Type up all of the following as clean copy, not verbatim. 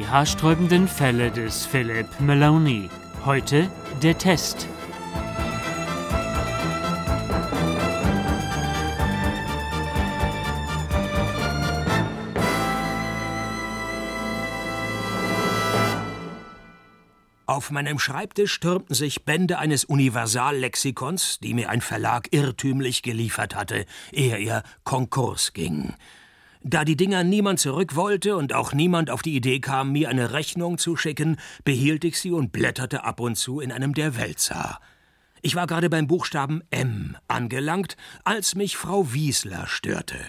Die haarsträubenden Fälle des Philip Maloney. Heute der Test. Auf meinem Schreibtisch türmten sich Bände eines Universallexikons, die mir ein Verlag irrtümlich geliefert hatte, ehe er Konkurs ging. Da die Dinger niemand zurück wollte und auch niemand auf die Idee kam, mir eine Rechnung zu schicken, behielt ich sie und blätterte ab und zu in einem der Wälzer. Ich war gerade beim Buchstaben M angelangt, als mich Frau Wiesler störte.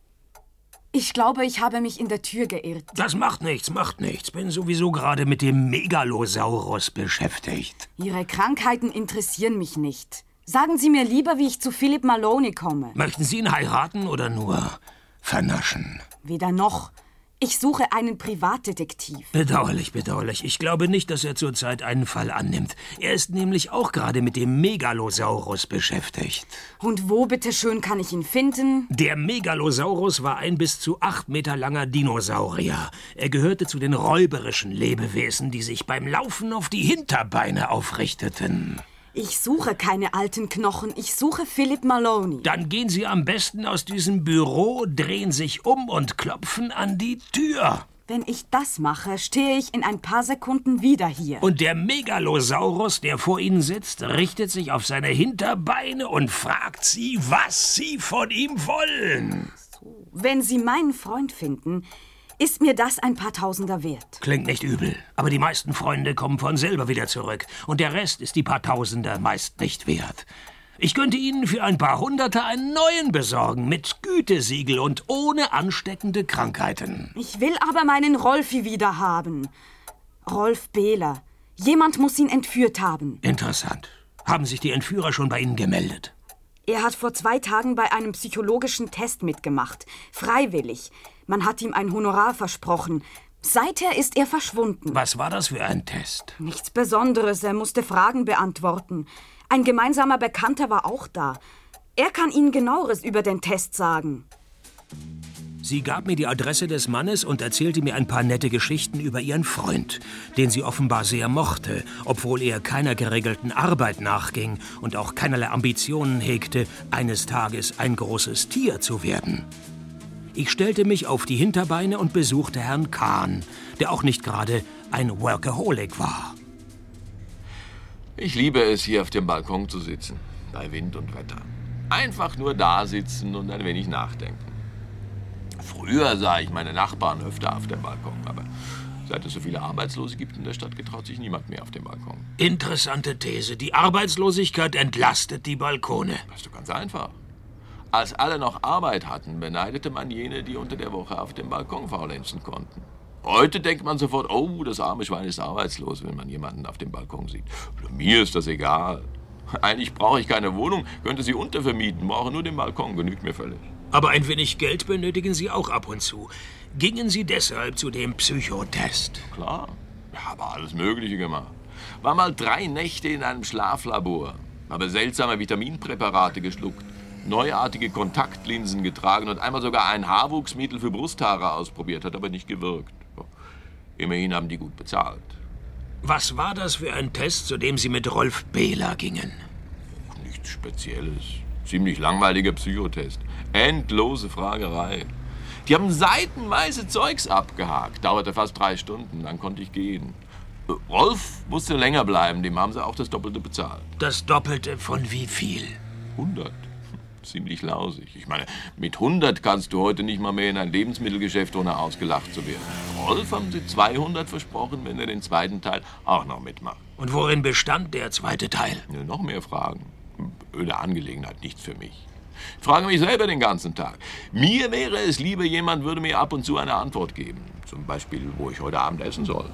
Ich glaube, ich habe mich in der Tür geirrt. Das macht nichts. Bin sowieso gerade mit dem Megalosaurus beschäftigt. Ihre Krankheiten interessieren mich nicht. Sagen Sie mir lieber, wie ich zu Philip Maloney komme. Möchten Sie ihn heiraten oder nur vernaschen? Weder noch. Ich suche einen Privatdetektiv. Bedauerlich. Ich glaube nicht, dass er zurzeit einen Fall annimmt. Er ist nämlich auch gerade mit dem Megalosaurus beschäftigt. Und wo, bitteschön, kann ich ihn finden? Der Megalosaurus war ein bis zu 8 Meter langer Dinosaurier. Er gehörte zu den räuberischen Lebewesen, die sich beim Laufen auf die Hinterbeine aufrichteten. Ich suche keine alten Knochen, ich suche Philip Maloney. Dann gehen Sie am besten aus diesem Büro, drehen sich um und klopfen an die Tür. Wenn ich das mache, stehe ich in ein paar Sekunden wieder hier. Und der Megalosaurus, der vor Ihnen sitzt, richtet sich auf seine Hinterbeine und fragt Sie, was Sie von ihm wollen. Wenn Sie meinen Freund finden, ist mir das ein paar Tausender wert. Klingt nicht übel, aber die meisten Freunde kommen von selber wieder zurück. Und der Rest ist die paar Tausender meist nicht wert. Ich könnte Ihnen für ein paar Hunderter einen neuen besorgen, mit Gütesiegel und ohne ansteckende Krankheiten. Ich will aber meinen Rolfi wieder haben. Rolf Behler. Jemand muss ihn entführt haben. Interessant. Haben sich die Entführer schon bei Ihnen gemeldet? Er hat vor 2 Tagen bei einem psychologischen Test mitgemacht. Freiwillig. Man hat ihm ein Honorar versprochen. Seither ist er verschwunden. Was war das für ein Test? Nichts Besonderes. Er musste Fragen beantworten. Ein gemeinsamer Bekannter war auch da. Er kann Ihnen Genaueres über den Test sagen. Sie gab mir die Adresse des Mannes und erzählte mir ein paar nette Geschichten über ihren Freund, den sie offenbar sehr mochte, obwohl er keiner geregelten Arbeit nachging und auch keinerlei Ambitionen hegte, eines Tages ein großes Tier zu werden. Ich stellte mich auf die Hinterbeine und besuchte Herrn Kahn, der auch nicht gerade ein Workaholic war. Ich liebe es, hier auf dem Balkon zu sitzen, bei Wind und Wetter. Einfach nur da sitzen und ein wenig nachdenken. Früher sah ich meine Nachbarn öfter auf dem Balkon, aber seit es so viele Arbeitslose gibt in der Stadt, getraut sich niemand mehr auf dem Balkon. Interessante These. Die Arbeitslosigkeit entlastet die Balkone. Das ist doch ganz einfach. Als alle noch Arbeit hatten, beneidete man jene, die unter der Woche auf dem Balkon faulenzen konnten. Heute denkt man sofort, oh, das arme Schwein ist arbeitslos, wenn man jemanden auf dem Balkon sieht. Mir ist das egal. Eigentlich brauche ich keine Wohnung, könnte sie untervermieten, brauche nur den Balkon, genügt mir völlig. Aber ein wenig Geld benötigen Sie auch ab und zu. Gingen Sie deshalb zu dem Psychotest? Klar, ich habe alles Mögliche gemacht. War mal 3 Nächte in einem Schlaflabor, habe seltsame Vitaminpräparate geschluckt, neuartige Kontaktlinsen getragen und einmal sogar ein Haarwuchsmittel für Brusthaare ausprobiert, hat aber nicht gewirkt. Immerhin haben die gut bezahlt. Was war das für ein Test, zu dem Sie mit Rolf Behler gingen? Nichts Spezielles. Ziemlich langweiliger Psychotest. Endlose Fragerei. Die haben seitenweise Zeugs abgehakt. Dauerte fast 3 Stunden, dann konnte ich gehen. Rolf musste länger bleiben, dem haben sie auch das Doppelte bezahlt. Das Doppelte von wie viel? 100. Ziemlich lausig. Ich meine, mit 100 kannst du heute nicht mal mehr in ein Lebensmittelgeschäft, ohne ausgelacht zu werden. Rolf haben sie 200 versprochen, wenn er den zweiten Teil auch noch mitmacht. Und worin bestand der zweite Teil? Ja, noch mehr Fragen. Öde Angelegenheit, nichts für mich. Ich frage mich selber den ganzen Tag. Mir wäre es lieber, jemand würde mir ab und zu eine Antwort geben. Zum Beispiel, wo ich heute Abend essen soll.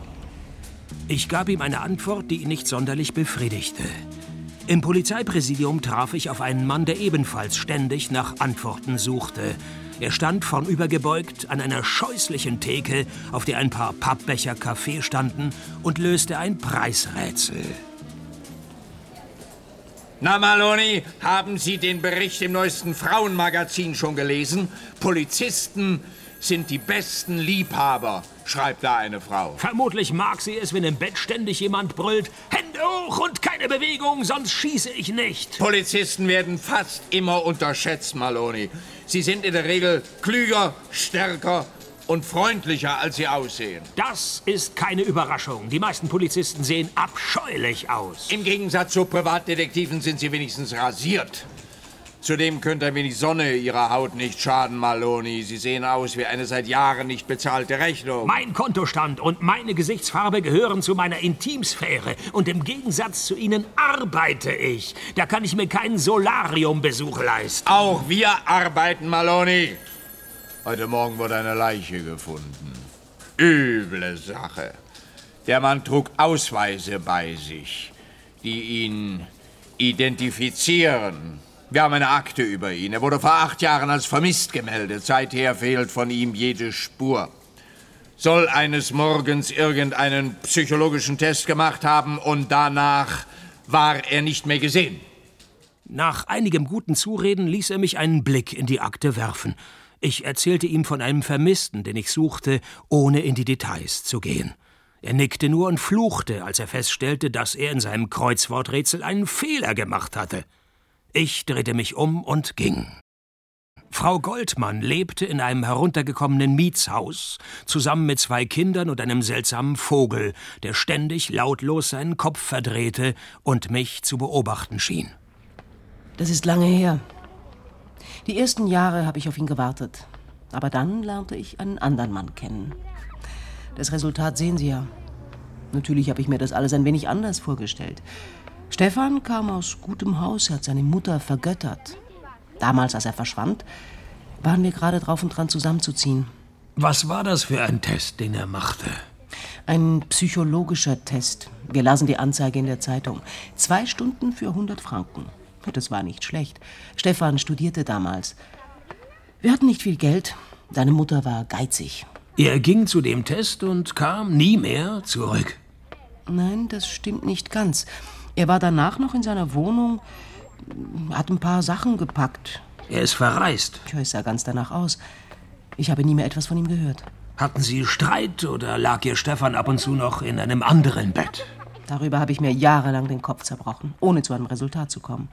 Ich gab ihm eine Antwort, die ihn nicht sonderlich befriedigte. Im Polizeipräsidium traf ich auf einen Mann, der ebenfalls ständig nach Antworten suchte. Er stand vornübergebeugt an einer scheußlichen Theke, auf der ein paar Pappbecher Kaffee standen, und löste ein Preisrätsel. Na, Maloney, haben Sie den Bericht im neuesten Frauenmagazin schon gelesen? Polizisten sind die besten Liebhaber, schreibt da eine Frau. Vermutlich mag sie es, wenn im Bett ständig jemand brüllt, Hände hoch und keine Bewegung, sonst schieße ich nicht. Polizisten werden fast immer unterschätzt, Maloney. Sie sind in der Regel klüger, stärker und freundlicher, als sie aussehen. Das ist keine Überraschung. Die meisten Polizisten sehen abscheulich aus. Im Gegensatz zu Privatdetektiven sind sie wenigstens rasiert. Zudem könnte ein wenig Sonne ihrer Haut nicht schaden, Maloney. Sie sehen aus wie eine seit Jahren nicht bezahlte Rechnung. Mein Kontostand und meine Gesichtsfarbe gehören zu meiner Intimsphäre. Und im Gegensatz zu Ihnen arbeite ich. Da kann ich mir keinen Solariumbesuch leisten. Auch wir arbeiten, Maloney. Heute Morgen wurde eine Leiche gefunden. Üble Sache. Der Mann trug Ausweise bei sich, die ihn identifizieren. Wir haben eine Akte über ihn. Er wurde vor 8 Jahren als vermisst gemeldet. Seither fehlt von ihm jede Spur. Soll eines Morgens irgendeinen psychologischen Test gemacht haben und danach war er nicht mehr gesehen. Nach einigem guten Zureden ließ er mich einen Blick in die Akte werfen. Ich erzählte ihm von einem Vermissten, den ich suchte, ohne in die Details zu gehen. Er nickte nur und fluchte, als er feststellte, dass er in seinem Kreuzworträtsel einen Fehler gemacht hatte. Ich drehte mich um und ging. Frau Goldmann lebte in einem heruntergekommenen Mietshaus, zusammen mit 2 Kindern und einem seltsamen Vogel, der ständig lautlos seinen Kopf verdrehte und mich zu beobachten schien. Das ist lange her. Die ersten Jahre habe ich auf ihn gewartet. Aber dann lernte ich einen anderen Mann kennen. Das Resultat sehen Sie ja. Natürlich habe ich mir das alles ein wenig anders vorgestellt. Stefan kam aus gutem Haus, er hat seine Mutter vergöttert. Damals, als er verschwand, waren wir gerade drauf und dran, zusammenzuziehen. Was war das für ein Test, den er machte? Ein psychologischer Test. Wir lasen die Anzeige in der Zeitung. 2 Stunden für 100 Franken. Das war nicht schlecht. Stefan studierte damals. Wir hatten nicht viel Geld. Seine Mutter war geizig. Er ging zu dem Test und kam nie mehr zurück. Nein, das stimmt nicht ganz. Er war danach noch in seiner Wohnung, hat ein paar Sachen gepackt. Er ist verreist. Tja, es sah ganz danach aus. Ich habe nie mehr etwas von ihm gehört. Hatten Sie Streit oder lag Ihr Stefan ab und zu noch in einem anderen Bett? Darüber habe ich mir jahrelang den Kopf zerbrochen, ohne zu einem Resultat zu kommen.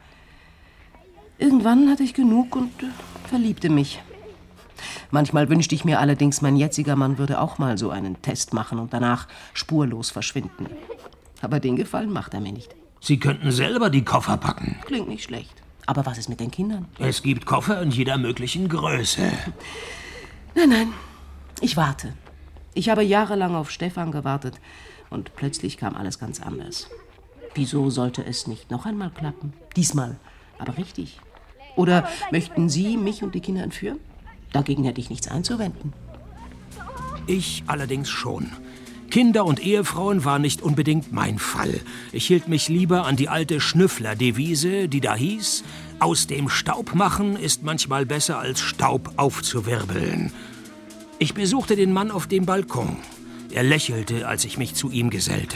Irgendwann hatte ich genug und verliebte mich. Manchmal wünschte ich mir allerdings, mein jetziger Mann würde auch mal so einen Test machen und danach spurlos verschwinden. Aber den Gefallen macht er mir nicht. Sie könnten selber die Koffer packen. Klingt nicht schlecht. Aber was ist mit den Kindern? Es gibt Koffer in jeder möglichen Größe. Nein, ich warte. Ich habe jahrelang auf Stefan gewartet und plötzlich kam alles ganz anders. Wieso sollte es nicht noch einmal klappen? Diesmal, aber richtig. Oder möchten Sie mich und die Kinder entführen? Dagegen hätte ich nichts einzuwenden. Ich allerdings schon. Kinder und Ehefrauen waren nicht unbedingt mein Fall. Ich hielt mich lieber an die alte Schnüffler-Devise, die da hieß: Aus dem Staub machen ist manchmal besser als Staub aufzuwirbeln. Ich besuchte den Mann auf dem Balkon. Er lächelte, als ich mich zu ihm gesellte.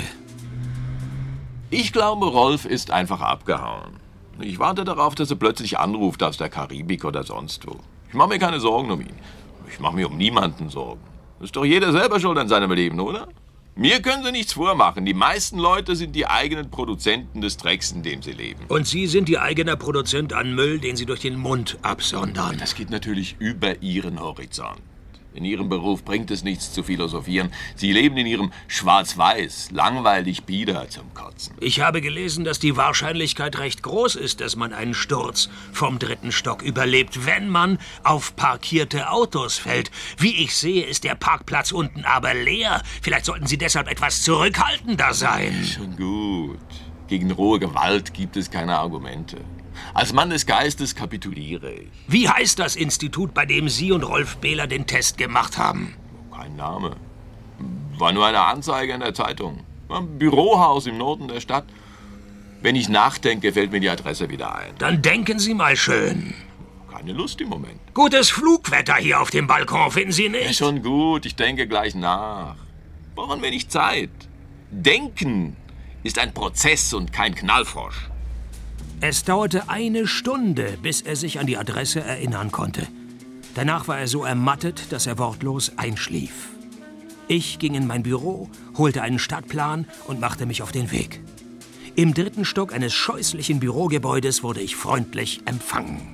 Ich glaube, Rolf ist einfach abgehauen. Ich warte darauf, dass er plötzlich anruft aus der Karibik oder sonst wo. Ich mache mir keine Sorgen um ihn. Ich mache mir um niemanden Sorgen. Ist doch jeder selber schuld an seinem Leben, oder? Mir können Sie nichts vormachen. Die meisten Leute sind die eigenen Produzenten des Drecks, in dem sie leben. Und Sie sind Ihr eigener Produzent an Müll, den Sie durch den Mund absondern. Das geht natürlich über Ihren Horizont. In Ihrem Beruf bringt es nichts zu philosophieren. Sie leben in Ihrem Schwarz-Weiß, langweilig bieder zum Kotzen. Ich habe gelesen, dass die Wahrscheinlichkeit recht groß ist, dass man einen Sturz vom 3. Stock überlebt, wenn man auf parkierte Autos fällt. Wie ich sehe, ist der Parkplatz unten aber leer. Vielleicht sollten Sie deshalb etwas zurückhaltender sein. Schon gut. Gegen rohe Gewalt gibt es keine Argumente. Als Mann des Geistes kapituliere ich. Wie heißt das Institut, bei dem Sie und Rolf Behler den Test gemacht haben? Kein Name. War nur eine Anzeige in der Zeitung. Ein Bürohaus im Norden der Stadt. Wenn ich nachdenke, fällt mir die Adresse wieder ein. Dann denken Sie mal schön. Keine Lust im Moment. Gutes Flugwetter hier auf dem Balkon, finden Sie nicht? Ja, schon gut, ich denke gleich nach. Brauchen wir nicht Zeit. Denken ist ein Prozess und kein Knallfrosch. Es dauerte 1 Stunde, bis er sich an die Adresse erinnern konnte. Danach war er so ermattet, dass er wortlos einschlief. Ich ging in mein Büro, holte einen Stadtplan und machte mich auf den Weg. Im 3. Stock eines scheußlichen Bürogebäudes wurde ich freundlich empfangen.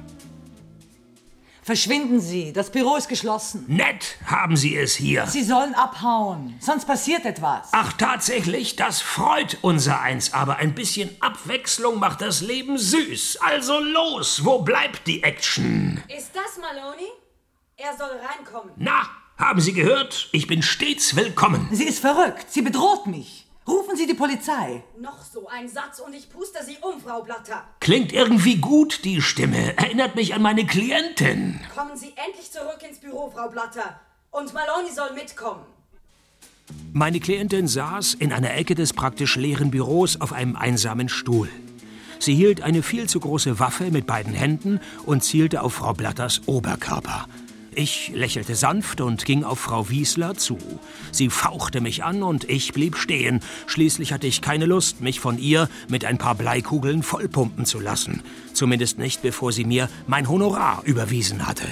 Verschwinden Sie, das Büro ist geschlossen. Nett haben Sie es hier. Sie sollen abhauen, sonst passiert etwas. Ach, tatsächlich, das freut unsereins. Aber ein bisschen Abwechslung macht das Leben süß. Also los, wo bleibt die Action? Ist das Maloney? Er soll reinkommen. Na, haben Sie gehört? Ich bin stets willkommen. Sie ist verrückt, sie bedroht mich. Rufen Sie die Polizei. Noch so ein Satz und ich puste Sie um, Frau Blatter. Klingt irgendwie gut, die Stimme. Erinnert mich an meine Klientin. Kommen Sie endlich zurück ins Büro, Frau Blatter. Und Maloney soll mitkommen. Meine Klientin saß in einer Ecke des praktisch leeren Büros auf einem einsamen Stuhl. Sie hielt eine viel zu große Waffe mit beiden Händen und zielte auf Frau Blatters Oberkörper. Ich lächelte sanft und ging auf Frau Wiesler zu. Sie fauchte mich an und ich blieb stehen. Schließlich hatte ich keine Lust, mich von ihr mit ein paar Bleikugeln vollpumpen zu lassen. Zumindest nicht, bevor sie mir mein Honorar überwiesen hatte.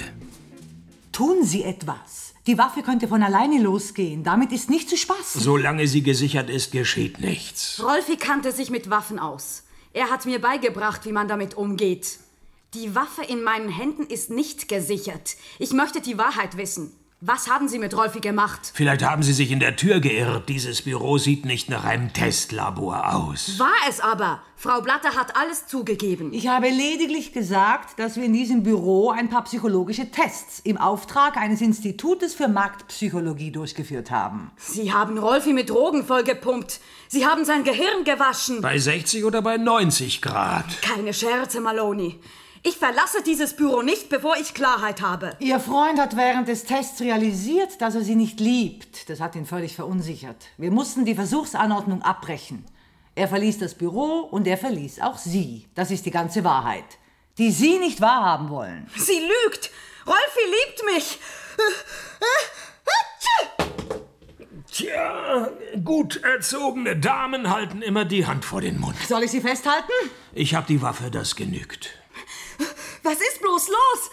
Tun Sie etwas. Die Waffe könnte von alleine losgehen. Damit ist nicht zu spaßen. Solange sie gesichert ist, geschieht nichts. Rolfi kannte sich mit Waffen aus. Er hat mir beigebracht, wie man damit umgeht. Die Waffe in meinen Händen ist nicht gesichert. Ich möchte die Wahrheit wissen. Was haben Sie mit Rolfi gemacht? Vielleicht haben Sie sich in der Tür geirrt. Dieses Büro sieht nicht nach einem Testlabor aus. War es aber. Frau Blatter hat alles zugegeben. Ich habe lediglich gesagt, dass wir in diesem Büro ein paar psychologische Tests im Auftrag eines Institutes für Marktpsychologie durchgeführt haben. Sie haben Rolfi mit Drogen vollgepumpt. Sie haben sein Gehirn gewaschen. Bei 60 oder bei 90 Grad? Keine Scherze, Maloney. Ich verlasse dieses Büro nicht, bevor ich Klarheit habe. Ihr Freund hat während des Tests realisiert, dass er sie nicht liebt. Das hat ihn völlig verunsichert. Wir mussten die Versuchsanordnung abbrechen. Er verließ das Büro und er verließ auch Sie. Das ist die ganze Wahrheit, die Sie nicht wahrhaben wollen. Sie lügt! Rolfi liebt mich! Tja, gut erzogene Damen halten immer die Hand vor den Mund. Soll ich Sie festhalten? Ich hab die Waffe, das genügt. Was ist bloß los?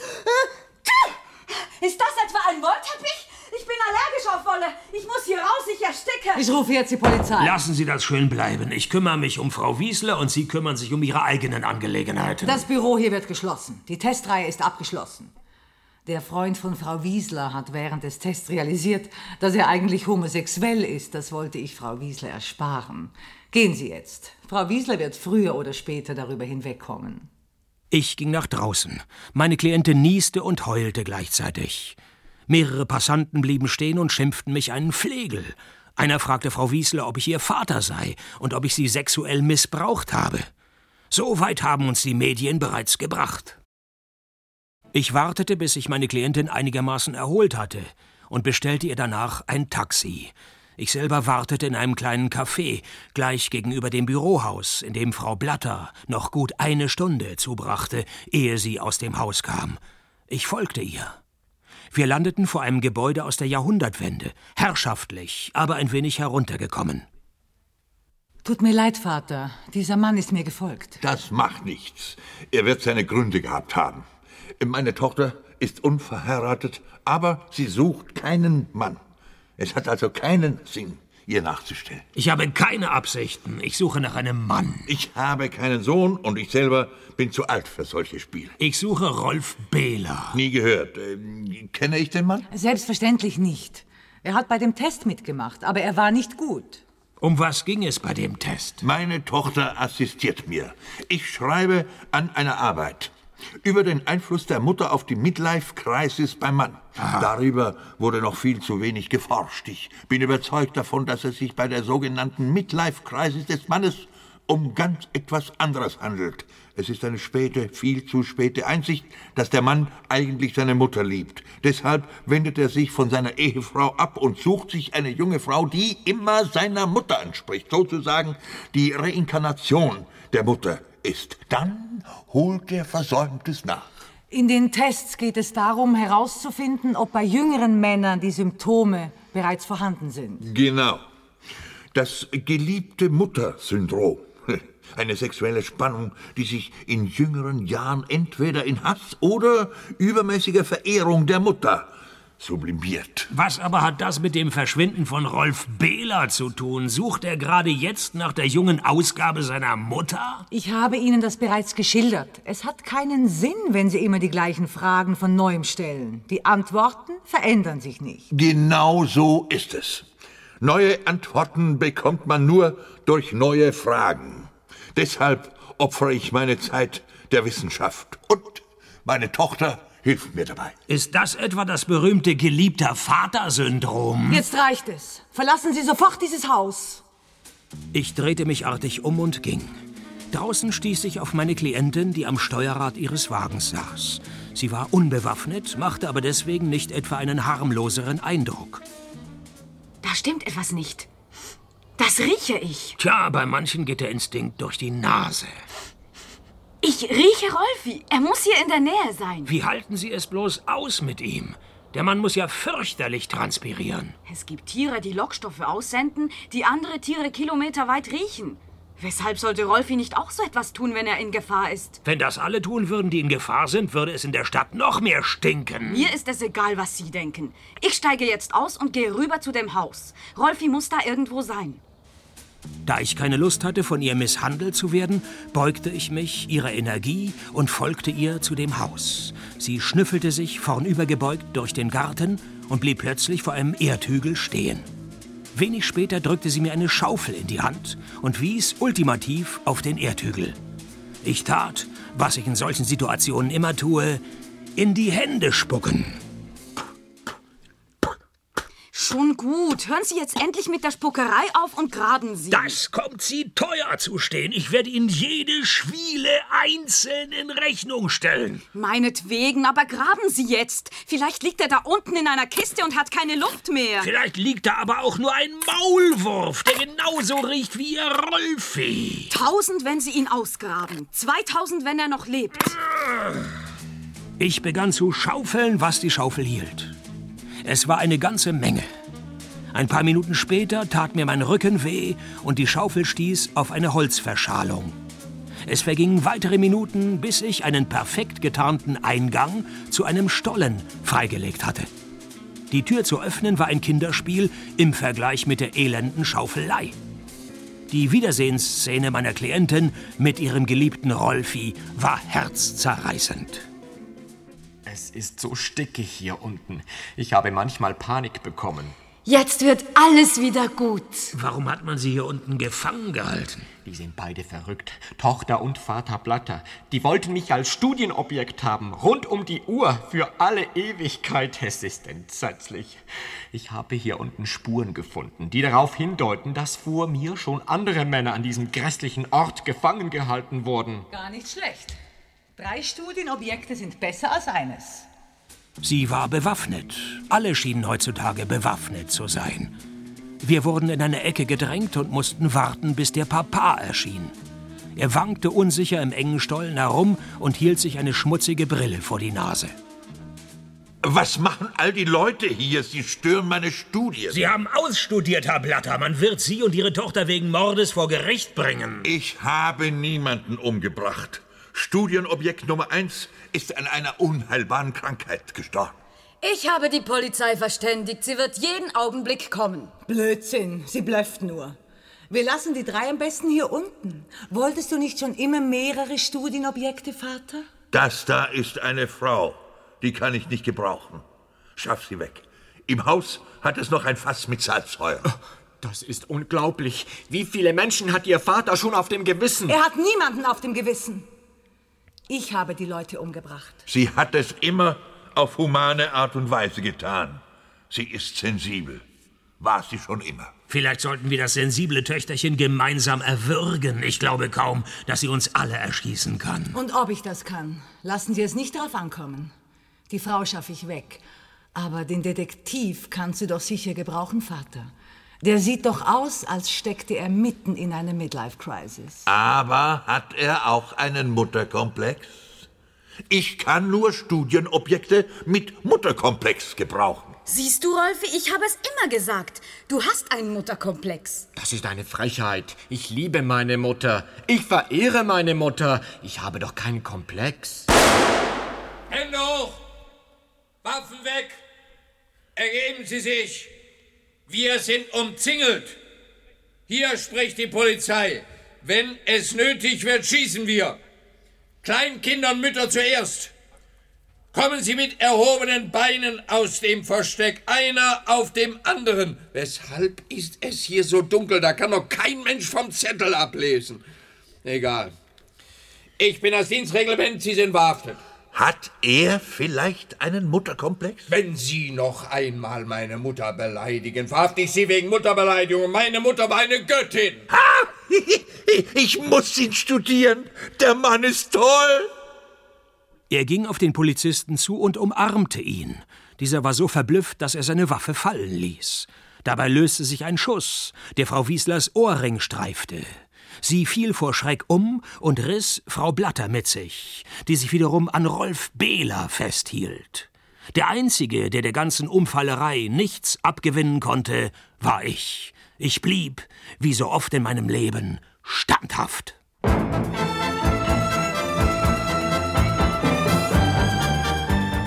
Ist das etwa ein Wollteppich? Ich bin allergisch auf Wolle. Ich muss hier raus, ich ersticke. Ich rufe jetzt die Polizei. Lassen Sie das schön bleiben. Ich kümmere mich um Frau Wiesler und Sie kümmern sich um Ihre eigenen Angelegenheiten. Das Büro hier wird geschlossen. Die Testreihe ist abgeschlossen. Der Freund von Frau Wiesler hat während des Tests realisiert, dass er eigentlich homosexuell ist. Das wollte ich Frau Wiesler ersparen. Gehen Sie jetzt. Frau Wiesler wird früher oder später darüber hinwegkommen. Ich ging nach draußen. Meine Klientin nieste und heulte gleichzeitig. Mehrere Passanten blieben stehen und schimpften mich einen Flegel. Einer fragte Frau Wiesler, ob ich ihr Vater sei und ob ich sie sexuell missbraucht habe. So weit haben uns die Medien bereits gebracht. Ich wartete, bis sich meine Klientin einigermaßen erholt hatte und bestellte ihr danach ein Taxi. Ich selber wartete in einem kleinen Café, gleich gegenüber dem Bürohaus, in dem Frau Blatter noch gut eine Stunde zubrachte, ehe sie aus dem Haus kam. Ich folgte ihr. Wir landeten vor einem Gebäude aus der Jahrhundertwende, herrschaftlich, aber ein wenig heruntergekommen. Tut mir leid, Vater. Dieser Mann ist mir gefolgt. Das macht nichts. Er wird seine Gründe gehabt haben. Meine Tochter ist unverheiratet, aber sie sucht keinen Mann. Es hat also keinen Sinn, ihr nachzustellen. Ich habe keine Absichten. Ich suche nach einem Mann. Ich habe keinen Sohn und ich selber bin zu alt für solche Spiele. Ich suche Rolf Behler. Nie gehört. Kenne ich den Mann? Selbstverständlich nicht. Er hat bei dem Test mitgemacht, aber er war nicht gut. Um was ging es bei dem Test? Meine Tochter assistiert mir. Ich schreibe an einer Arbeit über den Einfluss der Mutter auf die Midlife-Crisis beim Mann. Aha. Darüber wurde noch viel zu wenig geforscht. Ich bin überzeugt davon, dass es sich bei der sogenannten Midlife-Crisis des Mannes um ganz etwas anderes handelt. Es ist eine späte, viel zu späte Einsicht, dass der Mann eigentlich seine Mutter liebt. Deshalb wendet er sich von seiner Ehefrau ab und sucht sich eine junge Frau, die immer seiner Mutter entspricht. Sozusagen die Reinkarnation der Mutter ist. Dann holt er Versäumtes nach. In den Tests geht es darum, herauszufinden, ob bei jüngeren Männern die Symptome bereits vorhanden sind. Genau. Das geliebte Mutter-Syndrom. Eine sexuelle Spannung, die sich in jüngeren Jahren entweder in Hass oder übermäßiger Verehrung der Mutter sublimiert. Was aber hat das mit dem Verschwinden von Rolf Behler zu tun? Sucht er gerade jetzt nach der jungen Ausgabe seiner Mutter? Ich habe Ihnen das bereits geschildert. Es hat keinen Sinn, wenn Sie immer die gleichen Fragen von Neuem stellen. Die Antworten verändern sich nicht. Genau so ist es. Neue Antworten bekommt man nur durch neue Fragen. Deshalb opfere ich meine Zeit der Wissenschaft. Und meine Tochter hilft mir dabei. Ist das etwa das berühmte Geliebter-Vater-Syndrom? Jetzt reicht es. Verlassen Sie sofort dieses Haus. Ich drehte mich artig um und ging. Draußen stieß ich auf meine Klientin, die am Steuerrad ihres Wagens saß. Sie war unbewaffnet, machte aber deswegen nicht etwa einen harmloseren Eindruck. Da stimmt etwas nicht. Das rieche ich. Tja, bei manchen geht der Instinkt durch die Nase. Ich rieche Rolfi. Er muss hier in der Nähe sein. Wie halten Sie es bloß aus mit ihm? Der Mann muss ja fürchterlich transpirieren. Es gibt Tiere, die Lockstoffe aussenden, die andere Tiere kilometerweit riechen. Weshalb sollte Rolfi nicht auch so etwas tun, wenn er in Gefahr ist? Wenn das alle tun würden, die in Gefahr sind, würde es in der Stadt noch mehr stinken. Mir ist es egal, was Sie denken. Ich steige jetzt aus und gehe rüber zu dem Haus. Rolfi muss da irgendwo sein. Da ich keine Lust hatte, von ihr misshandelt zu werden, beugte ich mich ihrer Energie und folgte ihr zu dem Haus. Sie schnüffelte sich vornübergebeugt durch den Garten und blieb plötzlich vor einem Erdhügel stehen. Wenig später drückte sie mir eine Schaufel in die Hand und wies ultimativ auf den Erdhügel. Ich tat, was ich in solchen Situationen immer tue, in die Hände spucken. Schon gut. Hören Sie jetzt endlich mit der Spuckerei auf und graben Sie. Das kommt Sie teuer zu stehen. Ich werde Ihnen jede Schwiele einzeln in Rechnung stellen. Meinetwegen, aber graben Sie jetzt. Vielleicht liegt er da unten in einer Kiste und hat keine Luft mehr. Vielleicht liegt da aber auch nur ein Maulwurf, der genauso riecht wie Ihr Rolfi. 1000, wenn Sie ihn ausgraben. 2000, wenn er noch lebt. Ich begann zu schaufeln, was die Schaufel hielt. Es war eine ganze Menge. Ein paar Minuten später tat mir mein Rücken weh und die Schaufel stieß auf eine Holzverschalung. Es vergingen weitere Minuten, bis ich einen perfekt getarnten Eingang zu einem Stollen freigelegt hatte. Die Tür zu öffnen war ein Kinderspiel im Vergleich mit der elenden Schaufelei. Die Wiedersehensszene meiner Klientin mit ihrem geliebten Rolfi war herzzerreißend. Es ist so stickig hier unten. Ich habe manchmal Panik bekommen. Jetzt wird alles wieder gut. Warum hat man sie hier unten gefangen gehalten? Die sind beide verrückt. Tochter und Vater Blatter. Die wollten mich als Studienobjekt haben. Rund um die Uhr. Für alle Ewigkeit. Es ist entsetzlich. Ich habe hier unten Spuren gefunden, die darauf hindeuten, dass vor mir schon andere Männer an diesem grässlichen Ort gefangen gehalten wurden. Gar nicht schlecht. 3 Studienobjekte sind besser als eines. Sie war bewaffnet. Alle schienen heutzutage bewaffnet zu sein. Wir wurden in eine Ecke gedrängt und mussten warten, bis der Papa erschien. Er wankte unsicher im engen Stollen herum und hielt sich eine schmutzige Brille vor die Nase. Was machen all die Leute hier? Sie stören meine Studien. Sie haben ausstudiert, Herr Blatter. Man wird Sie und Ihre Tochter wegen Mordes vor Gericht bringen. Ich habe niemanden umgebracht. Studienobjekt Nummer 1 ist an einer unheilbaren Krankheit gestorben. Ich habe die Polizei verständigt. Sie wird jeden Augenblick kommen. Blödsinn, sie blöfft nur. Wir lassen die 3 am besten hier unten. Wolltest du nicht schon immer mehrere Studienobjekte, Vater? Das da ist eine Frau. Die kann ich nicht gebrauchen. Schaff sie weg. Im Haus hat es noch ein Fass mit Salzsäure. Das ist unglaublich. Wie viele Menschen hat Ihr Vater schon auf dem Gewissen? Er hat niemanden auf dem Gewissen. Ich habe die Leute umgebracht. Sie hat es immer auf humane Art und Weise getan. Sie ist sensibel. War sie schon immer. Vielleicht sollten wir das sensible Töchterchen gemeinsam erwürgen. Ich glaube kaum, dass sie uns alle erschießen kann. Und ob ich das kann, lassen Sie es nicht darauf ankommen. Die Frau schaffe ich weg. Aber den Detektiv kannst du doch sicher gebrauchen, Vater. Der sieht doch aus, als steckte er mitten in einer Midlife-Crisis. Aber hat er auch einen Mutterkomplex? Ich kann nur Studienobjekte mit Mutterkomplex gebrauchen. Siehst du, Rolfi, ich habe es immer gesagt. Du hast einen Mutterkomplex. Das ist eine Frechheit. Ich liebe meine Mutter. Ich verehre meine Mutter. Ich habe doch keinen Komplex. Hände hoch! Waffen weg! Ergeben Sie sich! Wir sind umzingelt! Hier spricht die Polizei. Wenn es nötig wird, schießen wir. Kleinkinder und Mütter zuerst. Kommen Sie mit erhobenen Beinen aus dem Versteck, einer auf dem anderen. Weshalb ist es hier so dunkel? Da kann doch kein Mensch vom Zettel ablesen. Egal. Ich bin das Dienstreglement, Sie sind verhaftet. Hat er vielleicht einen Mutterkomplex? Wenn Sie noch einmal meine Mutter beleidigen, verhafte ich Sie wegen Mutterbeleidigung. Meine Mutter war eine Göttin. Ha! Ich muss ihn studieren. Der Mann ist toll. Er ging auf den Polizisten zu und umarmte ihn. Dieser war so verblüfft, dass er seine Waffe fallen ließ. Dabei löste sich ein Schuss, der Frau Wieslers Ohrring streifte. Sie fiel vor Schreck um und riss Frau Blatter mit sich, die sich wiederum an Rolf Behler festhielt. Der Einzige, der ganzen Umfallerei nichts abgewinnen konnte, war ich. Ich blieb, wie so oft in meinem Leben, standhaft.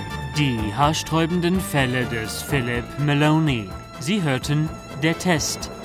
Die haarsträubenden Fälle des Philip Maloney. Sie hörten Der Test